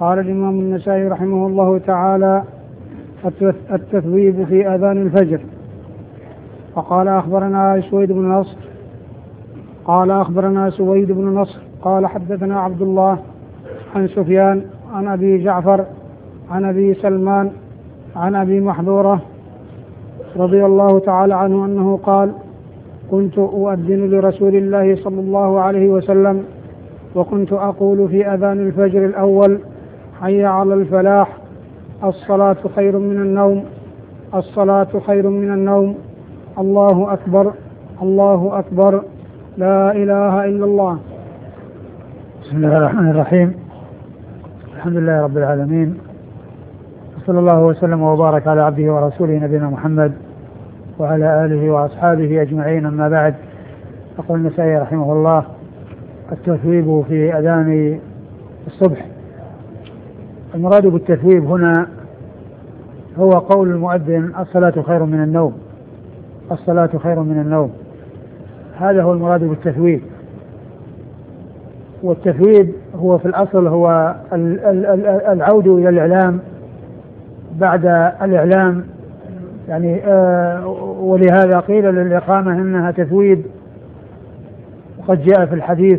قال الإمام النسائي رحمه الله تعالى: التثويب في أذان الفجر. فقال أخبرنا سويد بن نصر قال حدثنا عبد الله عن سفيان عن أبي جعفر عن أبي سلمان عن أبي محذورة رضي الله تعالى عنه أنه قال: كنت أؤذن لرسول الله صلى الله عليه وسلم، وكنت أقول في أذان الفجر الأول: حي على الفلاح، الصلاة خير من النوم، الصلاة خير من النوم، الله أكبر، الله أكبر، لا إله إلا الله. بسم الله الرحمن الرحيم. الحمد لله رب العالمين، صلى الله وسلم وبارك على عبده ورسوله نبينا محمد وعلى آله وأصحابه أجمعين. أما بعد، يقول النسائي رحمه الله: التثويب في أذان الصبح. المراد بالتثويب هنا هو قول المؤذن: الصلاة خير من النوم، الصلاة خير من النوم. هذا هو المراد بالتثويب. والتثويب هو في الأصل هو العود إلى الإعلام بعد الإعلام، يعني ولهذا قيل للإقامة إنها تثويب. وقد جاء في الحديث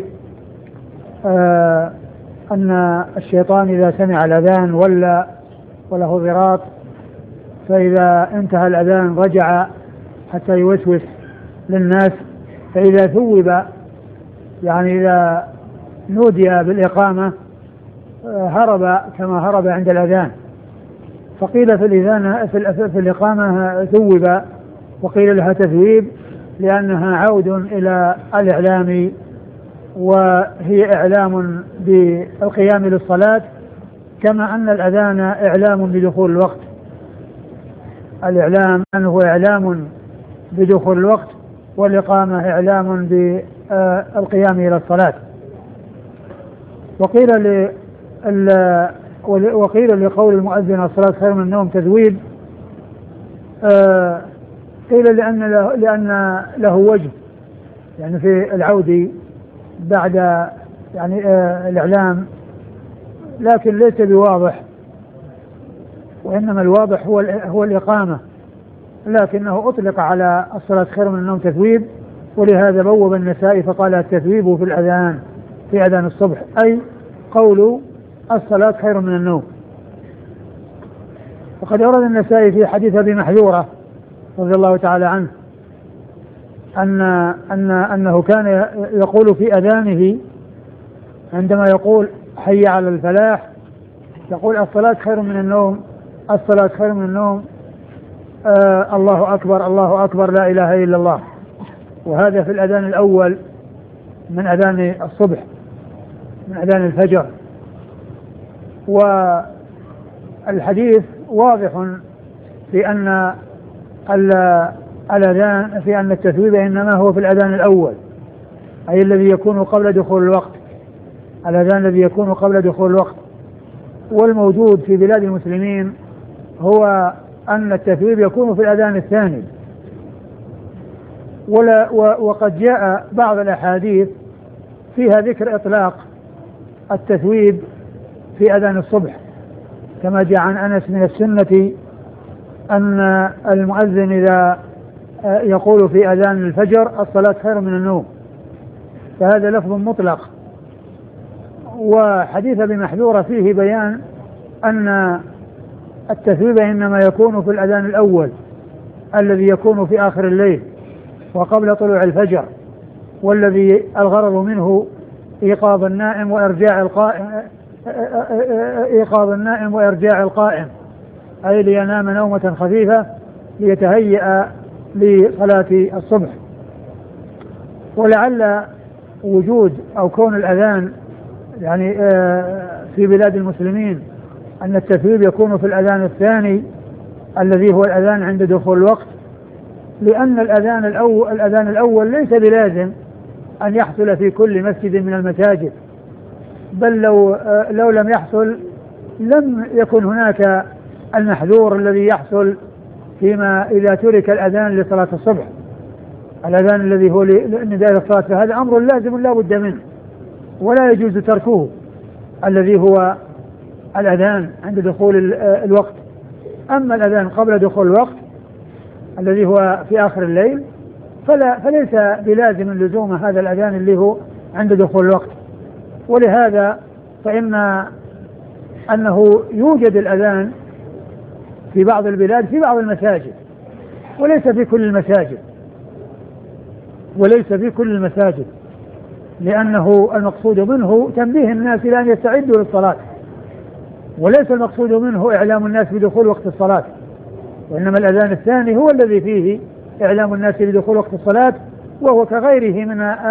أن الشيطان إذا سمع الأذان وله ضراط، فإذا انتهى الأذان رجع حتى يوسوس للناس، فإذا ثوب يعني إذا نودي بالإقامة هرب كما هرب عند الأذان. فقيل في الإقامة ثوب، وقيل لها تثويب لأنها عود إلى الإعلام، وهي إعلام بالقيام للصلاة، كما أن الأذان إعلام بدخول الوقت. الإعلام أنه إعلام بدخول الوقت، والإقامة إعلام بالقيام إلى الصلاة. وقيل لقول المؤذن: الصلاة خير من النوم تثويب. قيل لأن له وجه، يعني في العود بعد يعني الإعلام، لكن ليس بواضح، وإنما الواضح هو الإقامة، لكنه أطلق على الصلاة خير من النوم تثويب. ولهذا بوب النسائي فقال: التثويب في الأذان، في أذان الصبح، أي قول الصلاة خير من النوم. وقد أورد النسائي في حديث أبي محذورة رضي الله تعالى عنه أنه كان يقول في أذانه عندما يقول: حي على الفلاح، يقول: الصلاة خير من النوم، الصلاة خير من النوم، الله أكبر، الله أكبر، لا إله إلا الله. وهذا في الأذان الأول من أذان الصبح، من أذان الفجر. والحديث واضح في أن الأذان، في أن التثويب إنما هو في الأذان الأول، أي الذي يكون قبل دخول الوقت، الأذان الذي يكون قبل دخول الوقت. والموجود في بلاد المسلمين هو أن التثويب يكون في الأذان الثاني. وقد جاء بعض الأحاديث فيها ذكر إطلاق التثويب في أذان الصبح، كما جاء عن أنس من السنة أن المؤذن إذا يقول في أذان الفجر: الصلاة خير من النوم، فهذا لفظ مطلق. وحديث ابي محذورة فيه بيان أن التثويب إنما يكون في الأذان الأول الذي يكون في آخر الليل وقبل طلوع الفجر، والذي الغرض منه إيقاظ النائم وإرجاع القائم، أي لينام نومة خفيفة ليتهيأ لصلاة الصبح. ولعل وجود أو كون الأذان يعني في بلاد المسلمين أن التثويب يكون في الأذان الثاني الذي هو الأذان عند دخول الوقت، لأن الأذان الأول ليس بلازم أن يحصل في كل مسجد من المساجد، بل لو لم يحصل لم يكن هناك المحذور الذي يحصل فيما إذا ترك الأذان لصلاة الصبح، الأذان الذي هو لنداء الصلاة، فهذا أمر لازم لا بد منه ولا يجوز تركه، الذي هو الأذان عند دخول الوقت. أما الأذان قبل دخول الوقت الذي هو في آخر الليل فليس بلازم لزوم هذا الأذان اللي هو عند دخول الوقت. ولهذا فإن أنه يوجد الأذان في بعض البلاد في بعض المساجد وليس في كل المساجد لأنه المقصود منه تنبيه الناس إلى أن يستعدوا للصلاة، وليس المقصود منه إعلام الناس بدخول وقت الصلاة، وإنما الأذان الثاني هو الذي فيه إعلام الناس بدخول وقت الصلاة، وهو كغيره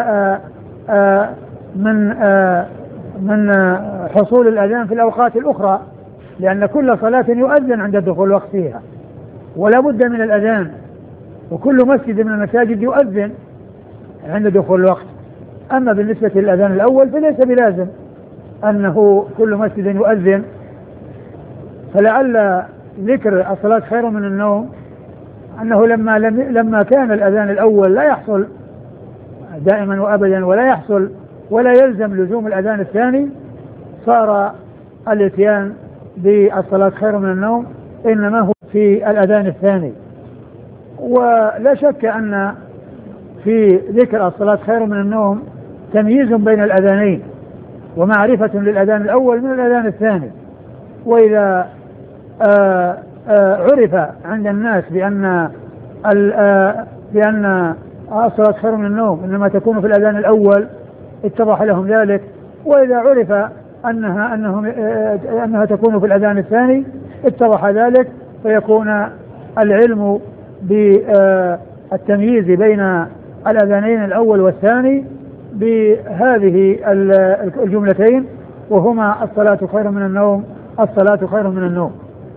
من حصول الأذان في الأوقات الأخرى، لأن كل صلاة يؤذن عند دخول الوقت فيها ولا بد من الأذان، وكل مسجد من المساجد يؤذن عند دخول الوقت. أما بالنسبة للأذان الأول فليس بلازم أنه كل مسجد يؤذن، فلعل ذكر الصلاة خير من النوم أنه لما كان الأذان الأول لا يحصل دائما وأبدا ولا يلزم لزوم الأذان الثاني، صار الاتيان بالصلاة خير من النوم إنما هو في الأذان الثاني. ولا شك أن في ذكر الصلاة خير من النوم تمييز بين الأذانين ومعرفة للأذان الأول من الأذان الثاني. وإذا عرف عند الناس بأن الصلاة خير من النوم إنما تكون في الأذان الأول اتضح لهم ذلك، وإذا عرف أنها تكون في الأذان الثاني اتضح ذلك، فيكون العلم بالتمييز بين الأذانين الأول والثاني بهذه الجملتين، وهما الصلاة خير من النوم، الصلاة خير من النوم.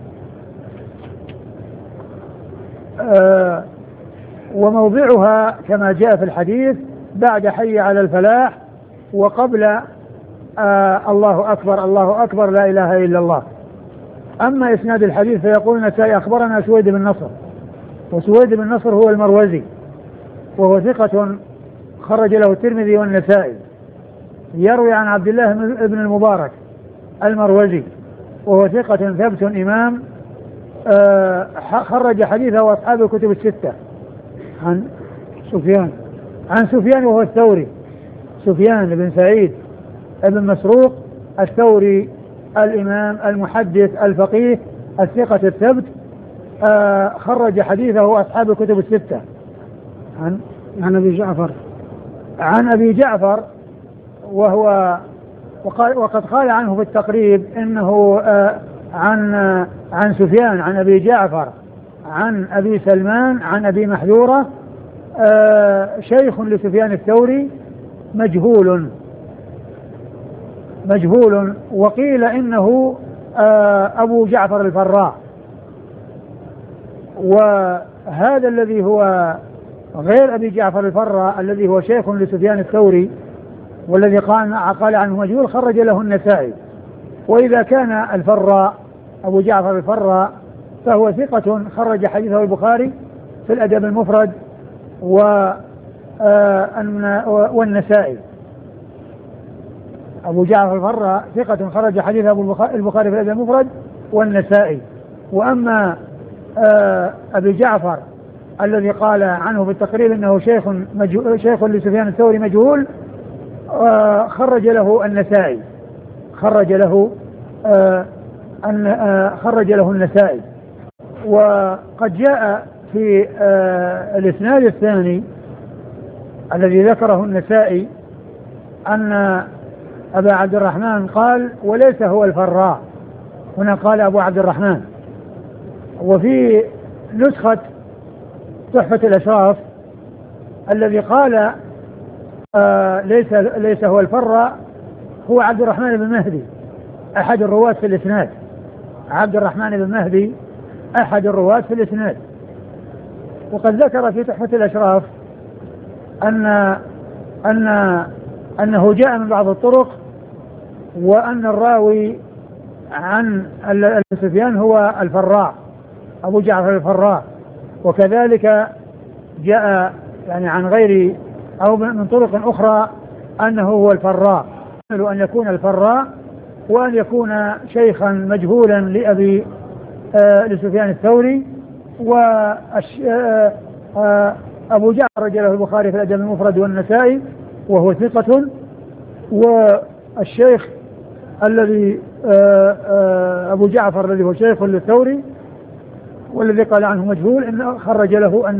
وموضعها كما جاء في الحديث بعد حي على الفلاح وقبل الله أكبر الله أكبر لا إله إلا الله. أما إسناد الحديث فيقول النسائي أخبرنا سويد بن نصر، وسويد بن نصر هو المروزي وهو ثقة خرج له الترمذي والنسائي، يروي عن عبد الله بن المبارك المروزي وهو ثقة ثبت إمام خرج حديثه أصحاب الكتب الستة. عن سفيان وهو الثوري، سفيان بن سعيد بن مسروق الثوري الإمام المحدث الفقيه الثقة الثبت، خرج حديثه أصحاب الكتب الستة. عن أبي جعفر وقد قال عنه في التقريب إنه عن سفيان عن أبي جعفر عن أبي سلمان عن أبي محذورة، شيخ لسفيان الثوري مجهول، وقيل إنه أبو جعفر الفراء. وهذا الذي هو غير أبي جعفر الفراء الذي هو شيخ لسفيان الثوري والذي قال عنه مجهول خرج له النسائي. وإذا كان الفراء أبو جعفر الفراء فهو ثقة خرج حديثه البخاري في الأدب المفرد والنسائي. أبو جعفر الفراء ثقة خرج حديثه البخاري في الأدب المفرد والنسائي. وأما أبي جعفر الذي قال عنه في التقرير أنه شيخ لسفيان الثوري مجهول، خرج له النسائي خرج له النسائي. وقد جاء في الإسناد الثاني الذي ذكره النسائي أن أبا عبد الرحمن قال وليس هو الفراء، هنا قال أبو عبد الرحمن. وفي نسخة تحفة الأشراف الذي قال ليس هو الفراء هو عبد الرحمن بن مهدي أحد الرواة في الإسناد، عبد الرحمن بن مهدي أحد الرواة في الإسناد. وقد ذكر في تحفة الأشراف أنه جاء من بعض الطرق وأن الراوي عن سفيان هو الفراء أبو جعفر الفراء، وكذلك جاء يعني عن غير أو من طرق أخرى أنه هو الفراء، أن يكون الفراء وأن يكون شيخا مجهولا لسفيان الثوري. وأبو جعفر رجله البخاري في الأدب المفرد والنسائي وهو ثقة. والشيخ الذي أبو جعفر الذي هو شيخ للثوري والذي قال عنه مجهول إنه خرج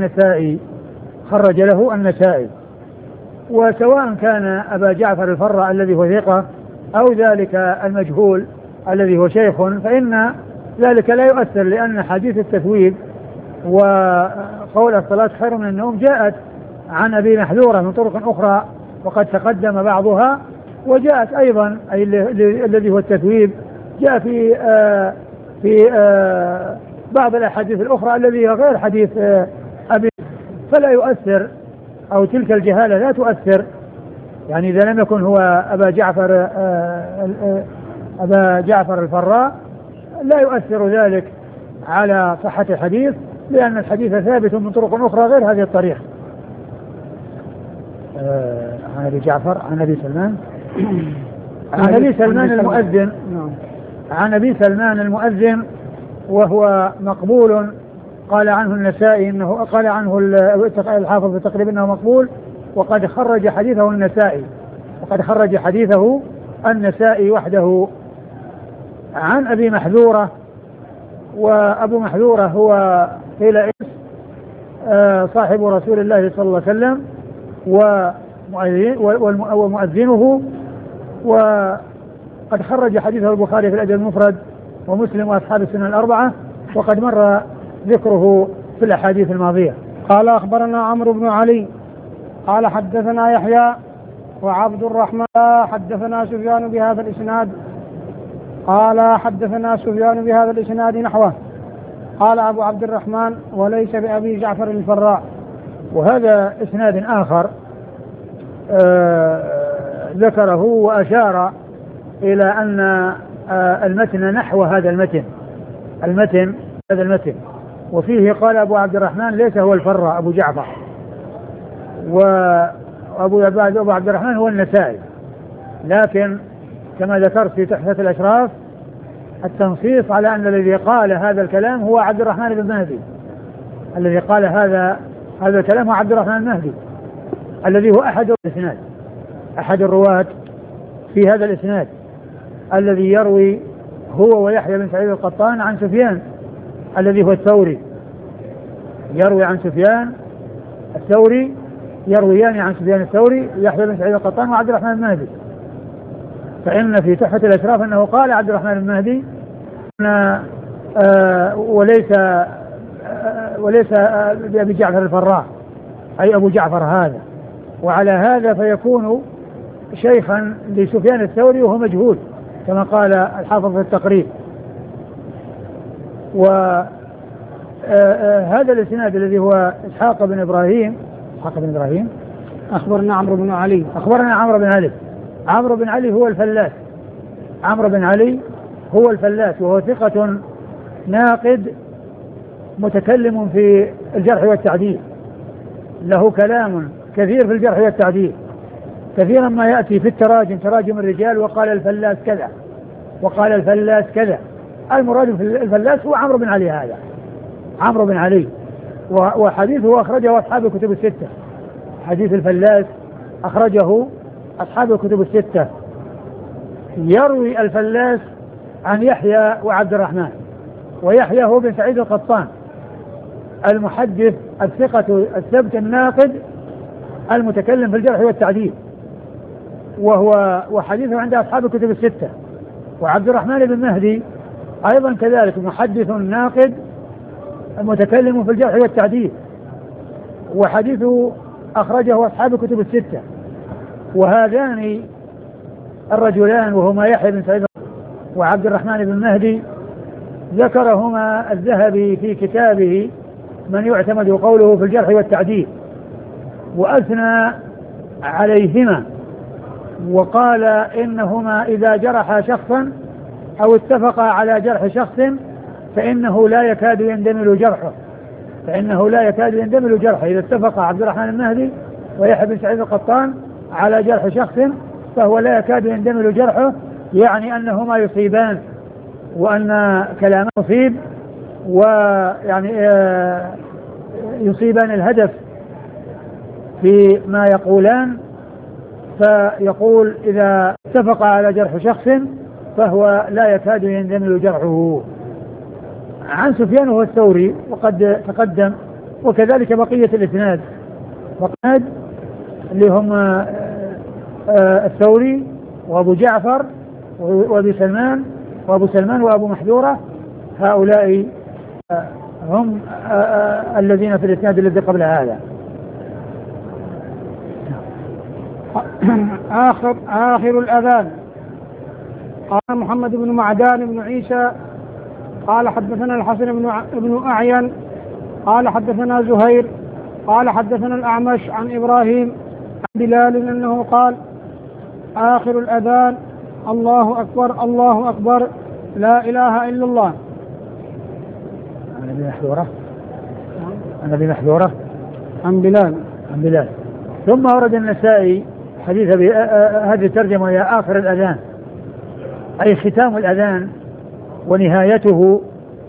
له النسائي. وسواء كان أبا جعفر الفراء الذي هو ثقة أو ذلك المجهول الذي هو شيخ فإن ذلك لا يؤثر، لأن حديث التثويب وقول الصلاة خير من النوم جاءت عن أبي محذورة من طرق أخرى وقد تقدم بعضها، وجاءت أيضا أي الذي هو التثويب جاء في بعض الأحاديث الأخرى الذي هو غير حديث أبي، فلا يؤثر، أو تلك الجهالة لا تؤثر. يعني إذا لم يكن هو أبا جعفر الفراء لا يؤثر ذلك على صحة الحديث، لأن الحديث ثابت من طرق أخرى غير هذه الطريقة. عن أبي جعفر عن أبي سلمان عن أبي سلمان المؤذن عن أبي سلمان المؤذن وهو مقبول، قال عنه النسائي إنه قال عنه الحافظ في التقريب إنه مقبول، وقد خرج حديثه النسائي وحده. عن أبي محذورة، وأبو محذورة هو قيل صاحب رسول الله صلى الله عليه وسلم ومؤذنه، وقد خرج حديثه البخاري في الأدب المفرد ومسلم وأصحاب السنن الأربعة، وقد مر ذكره في الأحاديث الماضية. قال أخبرنا عمرو بن علي قال حدثنا يحيى وعبد الرحمن حدثنا سفيان بهذا الإسناد قال حدثنا سفيان بهذا الإسناد نحوه. قال أبو عبد الرحمن وليس بأبي جعفر الفراء. وهذا إسناد آخر ذكره وأشار إلى أن المتن نحو هذا المتن وفيه قال أبو عبد الرحمن ليس هو الفراء أبو جعفر، وأبو عبد الرحمن هو النسائي، لكن كما ذكرت في تحفة الأشراف التنصيص على أن الذي قال هذا الكلام هو عبد الرحمن بن مهدي، الذي قال هذا الكلام هو عبد الرحمن المهدي الذي هو أحد الرواة في هذا الإسناد، الذي يروي هو ويحيى بن سعيد القطان عن سفيان الذي هو الثوري، يروي عن سفيان الثوري، يرويان عن سفيان الثوري يحيى بن سعيد القطان وعبد الرحمن المهدي. فإن في تحفة الأشراف أنه قال عبد الرحمن المهدي وليس بأبي جعفر الفراء أي أبو جعفر هذا، وعلى هذا فيكون شيخا لسفيان الثوري وهو مجهول كما قال الحافظ في التقريب. وهذا الاسناد الذي هو إسحاق بن إبراهيم أخبرنا عمرو بن علي عمرو بن علي هو الفلاس وهو ثقة ناقد متكلم في الجرح والتعديل، له كلام كثير في الجرح والتعديل، كثيرا ما يأتي في تراجم الرجال وقال الفلاس كذا وقال الفلاس كذا. المراد في الفلاس هو عمرو بن علي، هذا عمرو بن علي، وحديثه أخرجه أصحاب الكتب الستة. حديث الفلاس أخرجه أصحاب الكتب الستة. يروي الفلاس عن يحيى وعبد الرحمن، ويحيى هو بن سعيد القطان المحدث الثقة الثبت الناقد المتكلم في الجرح والتعديل، وحديثه عند أصحاب الكتب الستة. وعبد الرحمن بن مهدي أيضا كذلك محدث ناقد المتكلم في الجرح والتعديل، وحديثه أخرجه أصحاب الكتب الستة. وهذان الرجلان وهما يحيى بن سعيد وعبد الرحمن بن مهدي ذكرهما الذهبي في كتابه من يعتمد قوله في الجرح والتعديل، وأثنى عليهما وقال إنهما إذا جرح شخصا أو اتفقا على جرح شخص فإنه لا يكاد يندمل جرحه. إذا اتفق عبد الرحمن المهدي ويحيى بن سعيد القطان على جرح شخص فهو لا يكاد يندمل جرحه، يعني أنهما يصيبان، وأن كلامه يصيب، ويعني يصيبان الهدف في ما يقولان. فيقول إذا اتفق على جرح شخص فهو لا يكاد يندمل جرحه. عن سفيان هو الثوري وقد تقدم، وكذلك بقية الإسناد اللي هم الثوري وأبو جعفر وأبو سلمان وأبو محذورة، هؤلاء هم الذين في الإسناد الذي قبل هذا. آخر الأذان. قال محمد بن معدان بن عيسى قال حدثنا الحسن بن أعين قال حدثنا زهير قال حدثنا الأعمش عن إبراهيم عن بلال أنه قال آخر الأذان الله أكبر الله أكبر لا إله إلا الله. عن أبي محذورة عن بلال. ثم ورد النسائي حديث هذه الترجمة هي آخر الأذان، أي ختام الأذان ونهايته،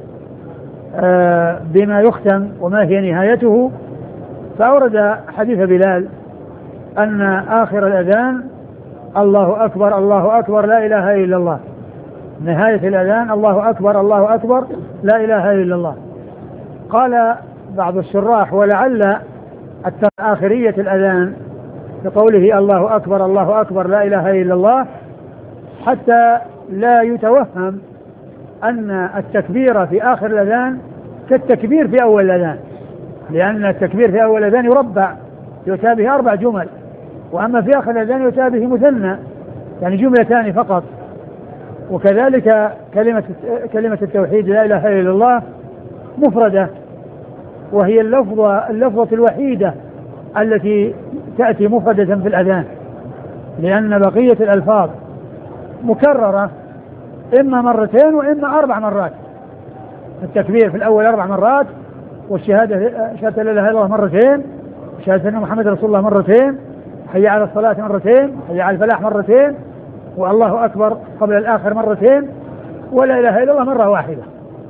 بما يختم وما هي نهايته. فأورد حديث بلال أن آخر الأذان الله أكبر الله أكبر لا إله إلا الله، نهاية الأذان الله أكبر الله أكبر لا إله إلا الله. قال بعض الشراح ولعل آخرية الأذان بقوله الله أكبر الله أكبر لا إله إلا الله حتى لا يتوهم أن التكبير في آخر الأذان كالتكبير في أول الأذان، لأن التكبير في أول الأذان يربع يؤتى به 4 جمل، وأما في آخر الأذان يؤتى به مثنى يعني جملتان فقط. وكذلك كلمة التوحيد لا إله إلا الله مفردة، وهي اللفظة الوحيدة التي تأتي مفردة في الأذان، لأن بقية الألفاظ مكررة إما مرتين وإما 4 مرات. التكبير في الأول 4 مرات، والشهادة شهادة لا إله إلا الله مرتين، شهادة أن محمد رسول الله مرتين، حي على الصلاة مرتين، حي على الفلاح مرتين، والله أكبر قبل الآخر مرتين، ولا إله إلا الله مرة واحدة.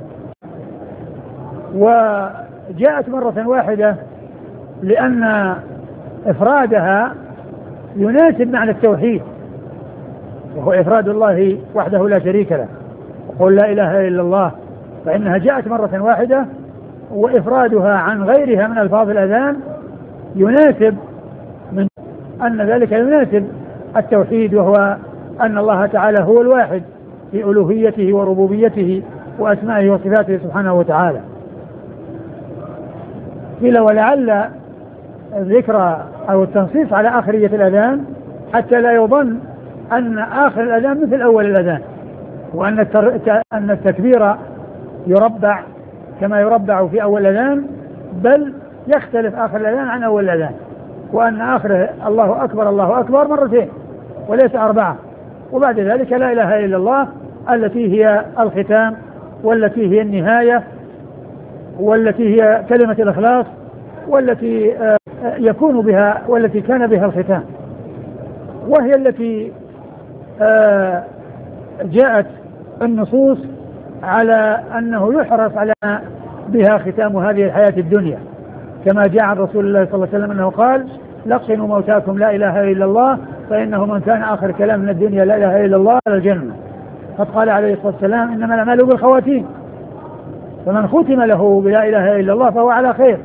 وجاءت مرة واحدة لأن إفرادها يناسب معنى التوحيد، وهو إفراد الله وحده لا شريك له، وقل لا إله إلا الله، فإنها جاءت مرة واحدة، وإفرادها عن غيرها من ألفاظ الأذان يناسب من أن ذلك يناسب التوحيد، وهو أن الله تعالى هو الواحد في ألوهيته وربوبيته وأسمائه وصفاته سبحانه وتعالى. قيل ولعل الذكر أو التنصيص على آخرية الأذان حتى لا يظن أن آخر الأذان مثل أول الأذان، وأن التكبير يربع كما يربع في أول الأذان، بل يختلف آخر الأذان عن أول الأذان، وأن آخر الله أكبر الله أكبر مرتين وليس 4، وبعد ذلك لا إله إلا الله التي هي الختام، والتي هي النهاية، والتي هي كلمة الإخلاص، والتي يكون بها والتي كان بها الختام، وهي التي جاءت النصوص على أنه يحرص على بها ختام هذه الحياة الدنيا، كما جاء عن رسول الله صلى الله عليه وسلم أنه قال لقنوا موتاكم لا إله إلا الله فإنه من كان آخر كلام من الدنيا لا إله إلا الله على الجنة. قد قال عليه الصلاة والسلام إنما الأعمال بالخواتيم، فمن ختم له بلا إله إلا الله فهو على خير.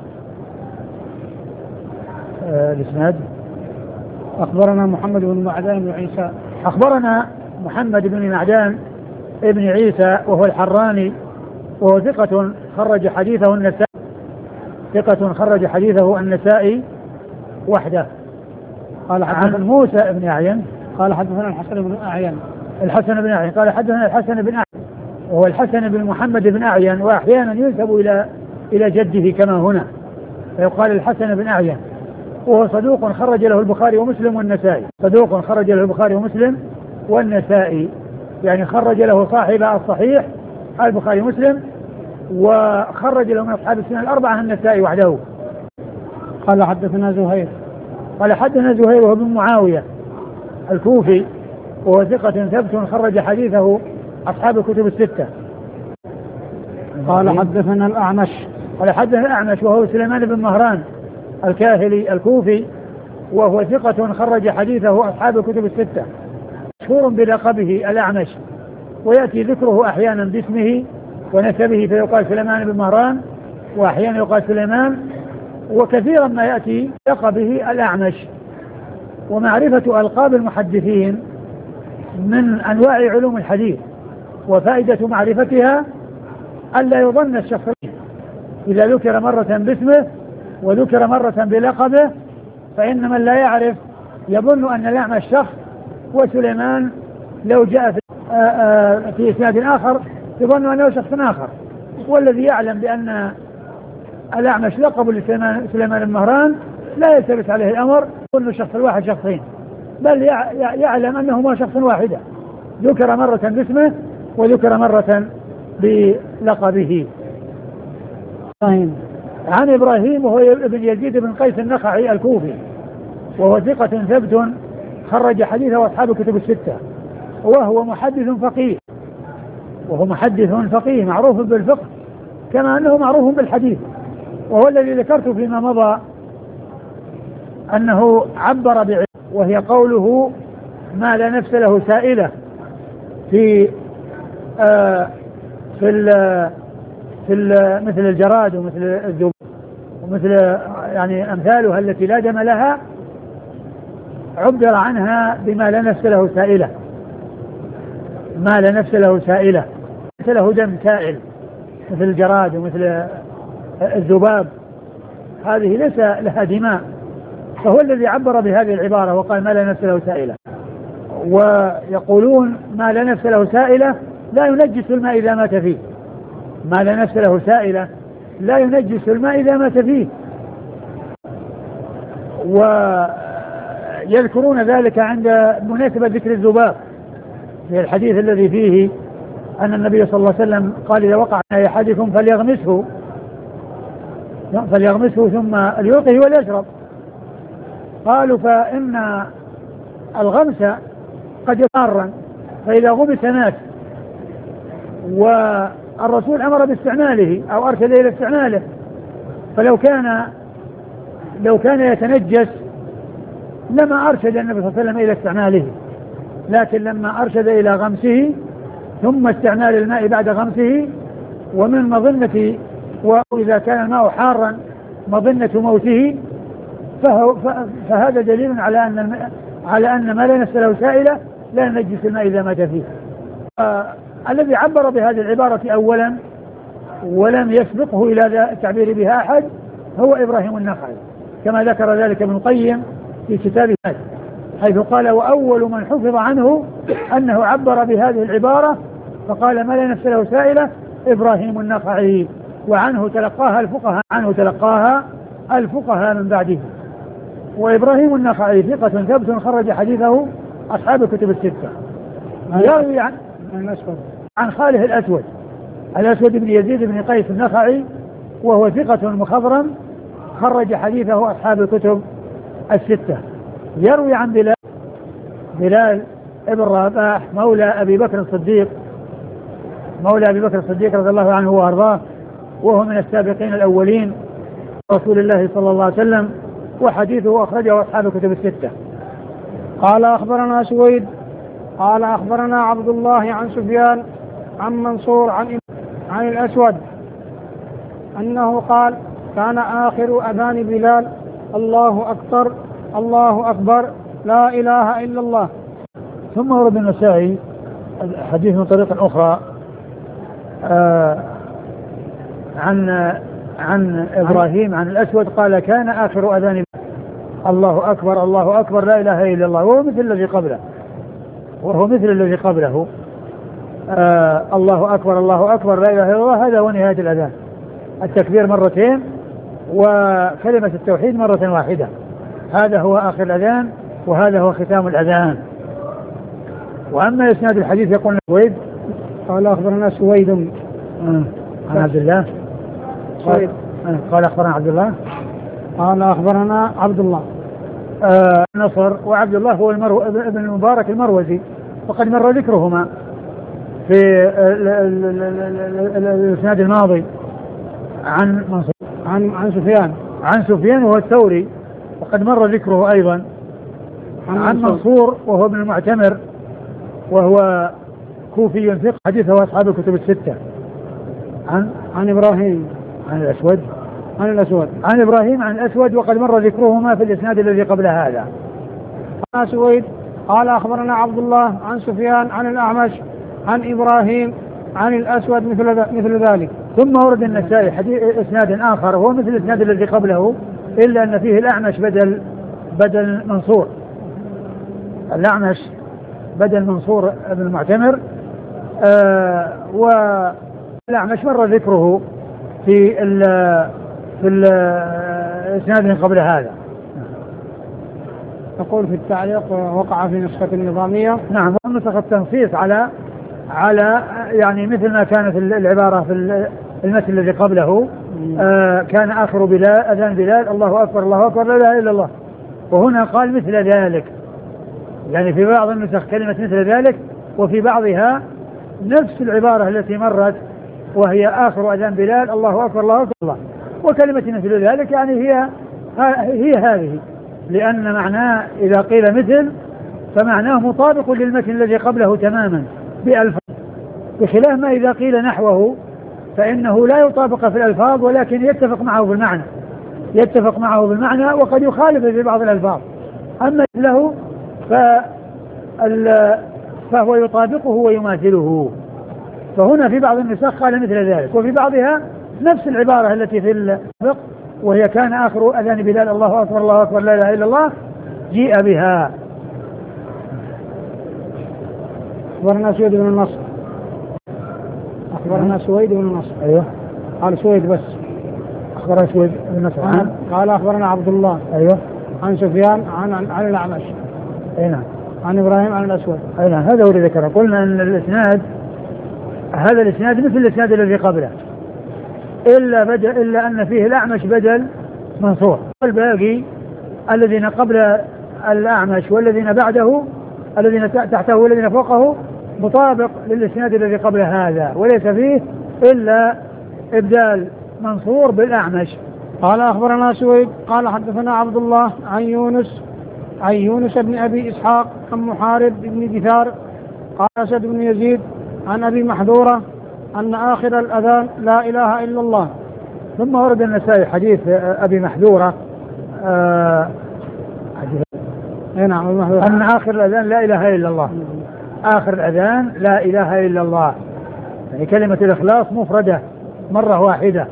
الإسناد أخبرنا محمد بن معدان بن عيسى. أخبرنا محمد بن معدان ابن عيسى وهو الحراني، وهو ثقة خرج حديثه النسائي، ثقة خرج حديثه النسائي وحده. قال عن موسى بن أعين قال حدثنا الحسن بن أعين. الحسن بن أعين قال حدثنا الحسن بن أعين، وهو الحسن بن محمد بن أعين، وأحيانا ينسب إلى جده كما هنا، فيقال الحسن بن أعين، وهو صدوق خرج له البخاري ومسلم والنسائي، صدوق خرج له البخاري ومسلم والنسائي، يعني خرج له صاحب الصحيح البخاري ومسلم، وخرج له من أصحاب السنن الأربعة النسائي وحده. قال حدثنا زهير. قال حدثنا زهير وهو بن معاوية الكوفي وهو ثقة ثبت خرج حديثه أصحاب الكتب الستة. قال حدثنا الأعمش. قال حدثنا الأعمش وهو سليمان بن مهران الكاهلي الكوفي وهو ثقة خرج حديثه أصحاب الكتب الستة، مشهور بلقبه الأعمش، ويأتي ذكره أحيانا باسمه ونسبه فيقال سليمان بن مهران، وأحيانا يقال سليمان، وكثيرا ما يأتي لقبه الأعمش. ومعرفة ألقاب المحدثين من أنواع علوم الحديث، وفائدة معرفتها ألا يظن الشخص إذا ذكر مرة باسمه وذكر مرة بلقبه، فإن من لا يعرف يظن أن الأعمش شخص، وسليمان لو جاء في إسناد آخر يظن أنه شخص آخر. والذي يعلم بأن الأعمش لقب لسليمان بن مهران لا يلتبس عليه الأمر يظن الشخص الواحد شخصين، بل يعلم أنهما شخص واحدة، ذكر مرة باسمه وذكر مرة بلقبه. عن إبراهيم وهو ابن يزيد بن قيس النخعي الكوفي وهو ثقة ثبت خرج حديثه أصحاب الكتب الستة، وهو محدث فقيه معروف بالفقه كما أنه معروف بالحديث، وهو الذي ذكرت فيما مضى أنه عبر بعلم، وهي قوله ما لا نفس له سائلة في مثل الجراد ومثل الذباب ومثل يعني أمثالها التي لا دم لها، عبر عنها بما لا نفس له سائلة، ما لا نفس له سائلة، ليس له دم سائل مثل الجراد ومثل الذباب، هذه ليس لها دماء، فهو الذي عبر بهذه العبارة وقال ما لا نفس له سائلة. ويقولون ما لا نفس له سائلة لا ينجس الماء إذا مات فيه، ما لا نفس له سائلة لا ينجس الماء إذا مات فيه، ويذكرون ذلك عند مناسبة ذكر الذباب في الحديث الذي فيه أن النبي صلى الله عليه وسلم قال إذا وقع على أحدكم فليغمسه ثم ليلقه وليشرب. قالوا فإن الغمس قد يضارا، فإذا غمس مات، والرسول أمر باستعماله أو أرشد إلى استعماله، فلو كان يتنجس لما أرشد النبي صلى الله عليه وسلم إلى استعماله، لكن لما أرشد إلى غمسه ثم استعمال الماء بعد غمسه، ومن مظنة وإذا كان الماء حارا مظنة موته، فهذا دليل على أن ما لا نفس له سائلة لا ينجس الماء إذا مات فيه. الذي عبر بهذه العبارة أولا ولم يسبقه إلى التعبير بها أحد هو إبراهيم النخعي، كما ذكر ذلك ابن القيم في كتابه حيث قال وأول من حفظ عنه أنه عبر بهذه العبارة فقال ما لا نفس له سائلة إبراهيم النخعي، وعنه تلقاها الفقهاء من بعده. وإبراهيم النخعي ثقة ثبت خرج حديثه أصحاب الكتب الستة. يروي عن خاله الأسود بن يزيد بن قيس النخعي وهو ثقة مخضرم خرج حديثه أصحاب الكتب الستة. يروي عن بلال ابن رباح مولى أبي بكر الصديق رضي الله عنه وأرضاه، وهو من السابقين الأولين رسول الله صلى الله عليه وسلم، وحديثه أخرجه أصحاب الكتب الستة. قال أخبرنا سويد قال أخبرنا عبد الله عن سفيان عن منصور عن الأسود أنه قال كان آخر أذان بلال الله أكبر الله أكبر لا إله إلا الله. ثم ورد النسائي حديث من طريق أخرى عن إبراهيم عن الأسود قال كان آخر أذان الله أكبر الله أكبر لا إله إلا الله، وهو مثل الذي قبله الله أكبر الله أكبر لا إله إلا الله، هذا هو نهاية الأذان، التكبير مرتين وكلمة التوحيد مرة واحدة، هذا هو آخر الأذان وهذا هو ختام الأذان. وأما إسناد الحديث يقول سويد قال أخبرنا سويد عن عبد الله قال أخبرنا عبد الله قال أخبرنا عبد الله نصر، وعبد الله هو ابن المبارك المروزي وقد مر ذكرهما في الإسناد الماضي عن منصور عن سفيان وهو الثوري، وقد مر ذكره أيضا عن منصور وهو ابن المعتمر وهو كوفي ثقة، حديثه أصحاب الكتب الستة. عن إبراهيم عن إبراهيم عن الأسود، وقد مر ذكرهما في الإسناد الذي قبل هذا. عن سويد قال أخبرنا عبد الله عن سفيان عن الأعمش عن إبراهيم عن الأسود مثل ذلك. ثم ورد النسائي حديث إسناد آخر هو مثل الإسناد الذي قبله، إلا أن فيه الأعمش بدل منصور، الأعمش بدل منصور ابن المعتمر، والأعمش مر ذكره في الإسناد من قبل هذا. يقول في التعليق وقع في نسخة النظامية. نعم، ونسخ التنصيص على يعني مثل ما كانت العبارة في المثل الذي قبله، كان آخر أذان بلال الله أكبر الله أكبر لا إله إلا الله، وهنا قال مثل ذلك، يعني في بعض النسخ كلمة مثل ذلك، وفي بعضها نفس العبارة التي مرت وهي آخر أذان بلال الله أكبر الله أكبر الله، وكلمة مثل ذلك يعني هي هذه، لأن معناه إذا قيل مثل فمعناه مطابق للمتن الذي قبله تماما بألفاظ، بخلاف ما إذا قيل نحوه فإنه لا يطابق في الألفاظ ولكن يتفق معه بالمعنى وقد يخالف في بعض الألفاظ. أما له فهو يطابقه ويماثله، فهنا في بعض النسخ قال مثل ذلك، وفي بعضها نفس العبارة التي في السابق وهي كان آخر أذان بلال الله أكبر الله أكبر لا إله إلا الله جيء بها. أخبرنا سويد بن النصر. أيوه، قال سويد بس. أخبرنا سويد بن النصر قال أخبرنا عبد الله. أيوه، عن سفيان عن الأعمش. أي نعم. عن إبراهيم عن الأسود. أي نعم، هذا هو اللي ذكره. قلنا أن هذا الإسناد مثل الإسناد الذي قبله، إلا أن فيه الأعمش بدل منصور، والباقي الذين قبل الأعمش والذين بعده الذين تحته والذين فوقه مطابق للإسناد الذي قبل هذا، وليس فيه إلا إبدال منصور بالأعمش. قال أخبرنا سويد قال حدثنا عبد الله عن يونس بن أبي إسحاق عن محارب بن دثار قال أسد بن يزيد عن أبي محذورة أن آخر الأذان لا إله إلا الله. ثم ورد النسائي حديث أبي محذورة أن آخر الأذان لا إله إلا الله، آخر الأذان لا إله إلا الله، يعني كلمة الإخلاص مفردة مرة واحدة.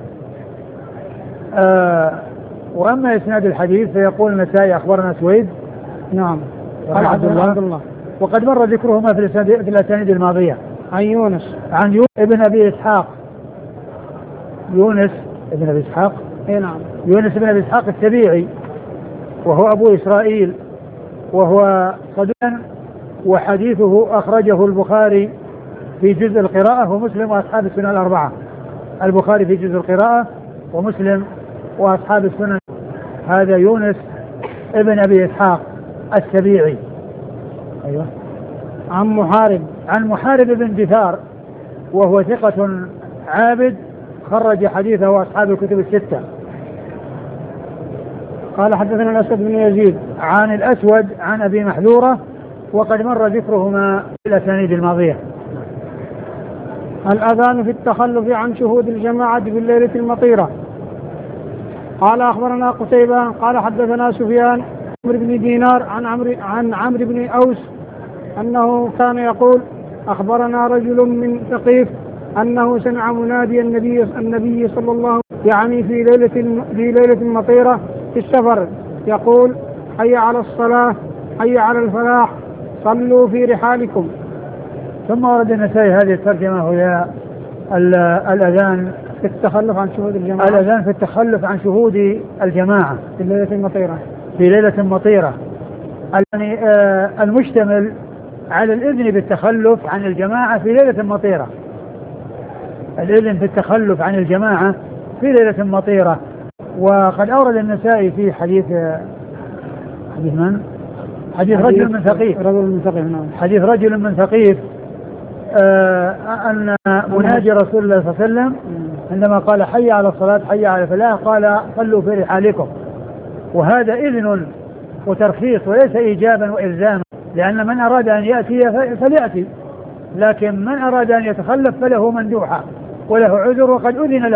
وأما إسناد الحديث فيقول النسائي أخبرنا سويد. نعم. قال عبد الله وقد مر ذكرهما في الأسانيد الماضية. عن يونس ابن أبي إسحاق. يونس ابن أبي إسحاق. نعم. يونس ابن أبي إسحاق السبيعي وهو أبو إسرائيل، وهو صدوق، وحديثه أخرجه البخاري في جزء القراءة ومسلم وأصحاب السنن الأربعة. البخاري في جزء القراءة ومسلم وأصحاب السنن. هذا يونس ابن أبي إسحاق السبيعي. أيوة. عن محارب بن دثار وهو ثقة عابد خرج حديثه أصحاب الكتب الستة. قال حدثنا الأسود بن يزيد عن الأسود عن أبي محذورة، وقد مر ذكرهما في الأسانيد الماضية. الأذان في التخلف عن شهود الجماعة في الليلة المطيرة. قال أخبرنا قتيبة قال حدثنا سفيان عمرو بن دينار عن عمرو بن أوس أنه كان يقول أخبرنا رجل من ثقيف أنه سمع منادي النبي صلى الله عليه وسلم يعني في ليلة مطيرة في السفر يقول حي على الصلاة حي على الفلاح صلوا في رحالكم. ثم ورد النسائي هذه الترجمة وهي الأذان في التخلف عن شهود الجماعة. الأذان في التخلف عن شهود الجماعة في ليلة المطيرة. في ليلة مطيرة، يعني المشتمل على الإذن بالتخلف عن الجماعة في ليلة مطيرة. الإذن في التخلف عن الجماعة في ليلة مطيرة. وقد أورد النسائي في حديث من؟ حديث رجل من ثقيف. نعم. حديث رجل من ثقيف أن مناجي رسول الله صلى الله عليه وسلم عندما قال حي على الصلاة حي على الفلاح قال صلوا في رحالكم، وهذا إذن وترخيص وليس إيجابا وإلزاما، لأن من أراد أن يأتي فليأتي، لكن من أراد أن يتخلف فله مندوحة وله عذر وقد أذن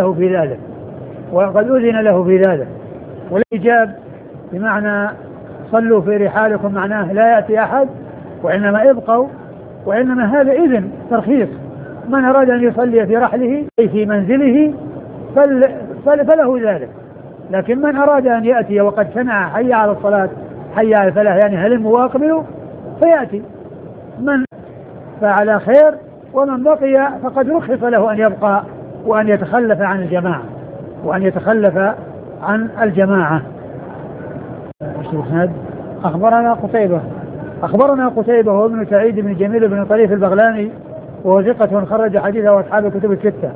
له في ذلك والإيجاب بمعنى صلوا في رحالكم معناه لا يأتي أحد وإنما ابقوا، وإنما هذا إذن ترخيص، من أراد أن يصلي في رحله أي في منزله فله ذلك، لكن من أراد أن يأتي وقد سمع حي على الصلاة حي على الفلاح يعني هل مواقبله فيأتي، من فعلى خير ومن بقي فقد رخص له أن يبقى وأن يتخلف عن الجماعة. أخبرنا قتيبة هو ابن سعيد بن جميل بن طريف البغلاني وهو ثقة خرج حديثه وأصحاب الكتب الستة.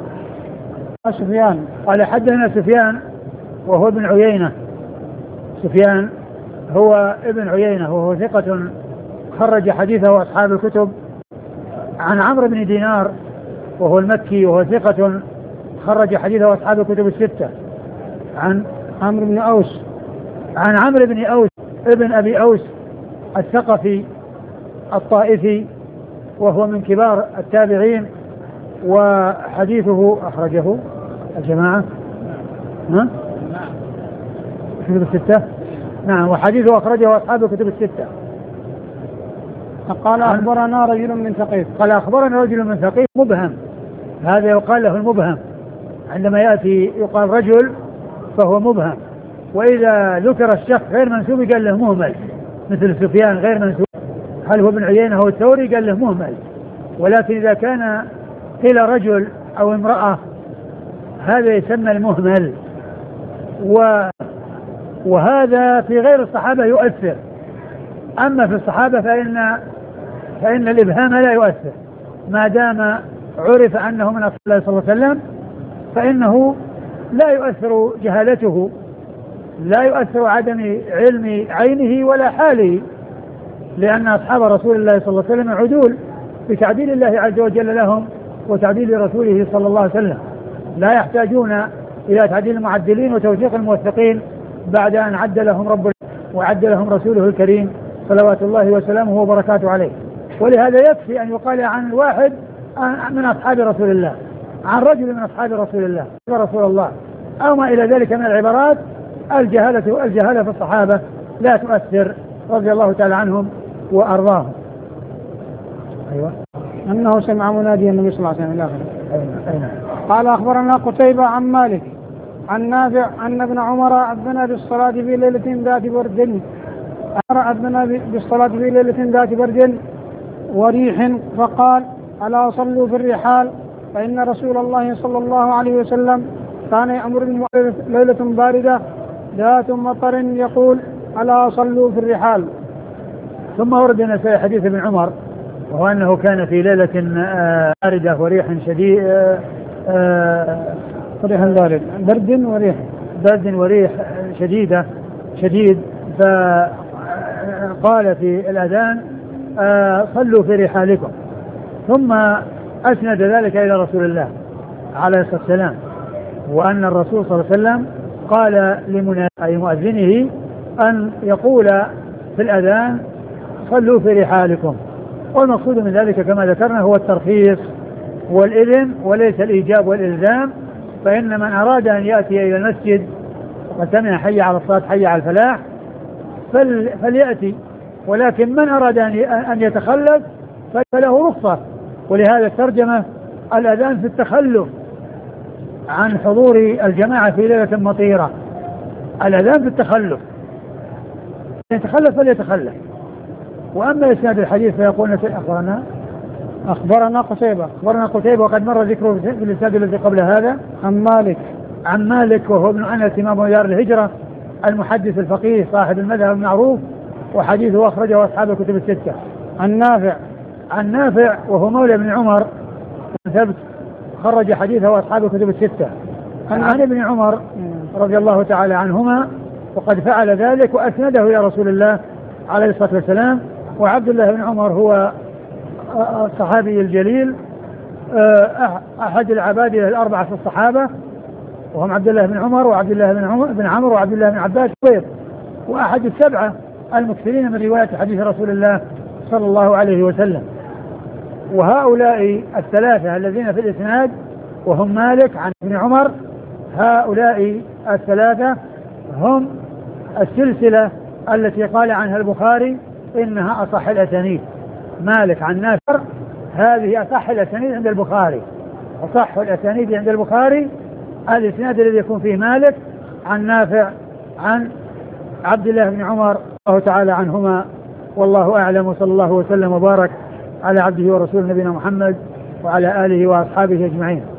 سفيان قال حدثنا سفيان وهو ابن عيينة، سفيان هو ابن عيينة وهو ثقة خرج حديثه وأصحاب الكتب، عن عمرو بن دينار وهو المكي وهو ثقة خرج حديثه وأصحاب الكتب الستة، عن عمرو بن أوس ابن أبي أوس الثقفي الطائفي وهو من كبار التابعين، وحديثه أخرجه الجماعة كتب الستة. نعم، وحديثه أخرجه أصحاب الكتب الستة. قال أخبرنا رجل من ثقيف. قال أخبرنا رجل من ثقيف مبهم، هذا يقال له المبهم، عندما يأتي يقال رجل فهو مبهم، وإذا ذكر الشخص غير منسوب قال له مهمل، مثل سفيان غير منسوب هل هو ابن عيينة هو الثوري قال له مهمل، ولكن إذا كان قيل رجل أو امرأة هذا يسمى المهمل، وهذا في غير الصحابة يؤثر، أما في الصحابة فإن الإبهام لا يؤثر ما دام عرف أنه من أصحاب الله صلى الله عليه وسلم، فإنه لا يؤثر جهالته، لا يؤثر عدم علم عينه ولا حاله، لأن أصحاب رسول الله صلى الله عليه وسلم عدول بتعديل الله عز وجل لهم وتعديل رسوله صلى الله عليه وسلم، لا يحتاجون إلى تعديل المعدلين وتوثيق الموثقين بعد أن عد لهم رب وعد لهم رسوله الكريم صلوات الله وسلامه وبركاته عليه. ولهذا يكفي أن يقال عن واحد من أصحاب رسول الله، عن رجل من أصحاب رسول الله رسول الله أو ما إلى ذلك من العبارات. الجهالة في الصحابة لا تؤثر رضي الله تعالى عنهم وأرضاهم. أيوة. أنه سمع منادي النبي صلى الله عليه وسلم. قال أخبرنا قتيبة عن مالك عن نافع أن ابن عمر أذن بالصلاة في ليلة ذات برد وريح فقال ألا صلوا في الرحال فإن رسول الله صلى الله عليه وسلم كان يأمر ليلة باردة ذات مطر يقول ألا صلوا في الرحال. ثم ورد النسائي حديث ابن عمر وهو أنه كان في ليلة باردة وريح شديد برد وريح شديد فقال في الأذان صلوا في رحالكم، ثم أسند ذلك إلى رسول الله عليه الصلاة والسلام، وأن الرسول صلى الله عليه وسلم قال لمؤذنه أن يقول في الأذان صلوا في رحالكم، والمقصود من ذلك كما ذكرنا هو الترخيص والإذن وليس الإيجاب والإلزام، فإن من أراد أن يأتي إلى المسجد وقد سمع حي على الصلاة حي على الفلاح فليأتي، ولكن من أراد أن يتخلف فله رخصة. ولهذا الترجمة الأذان في التخلف عن حضور الجماعة في ليلة مطيرة، الأذان في التخلف، يتخلف فليتخلف. وأما إسناد الحديث فيقول أخبرنا قتيبة وقد مر ذكره في الإسناد الذي قبل هذا عن مالك وهو ابن أنس إمام دار الهجرة المحدث الفقيه صاحب المذهب المعروف، وحديثه أخرجه أصحاب الكتب الستة. عن نافع وهو مولى ابن عمر ثبت خرج حديثه أصحاب الكتب الستة. عن ابن عمر رضي الله تعالى عنهما وقد فعل ذلك وأسنده إلى رسول الله عليه الصلاة والسلام. وعبد الله بن عمر هو الصحابي الجليل أحد العبادلة الأربعة في الصحابة، وهم عبد الله بن عمر وعبد الله بن عمرو وعبد الله بن عباس وأحد السبعة المكثرين من رواية حديث رسول الله صلى الله عليه وسلم. وهؤلاء الثلاثة الذين في الإسناد وهم مالك عن ابن عمر، هؤلاء الثلاثة هم السلسلة التي قال عنها البخاري إنها أصح الأسانيد. مالك عن نافع هذه أصح الأسانيد عند البخاري، أصح الأسانيد عند البخاري الإسناد الذي يكون فيه مالك عن نافع عن عبد الله بن عمر الله تعالى عنهما. والله أعلم، وصلى الله وسلم وبارك على عبده ورسوله نبينا محمد وعلى آله وأصحابه أجمعين.